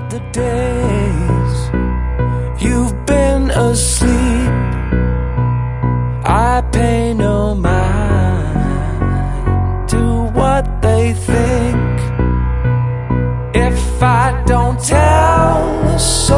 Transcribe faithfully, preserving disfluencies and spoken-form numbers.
the days you've been asleep, I pay no mind to what they think. If I don't tell a soul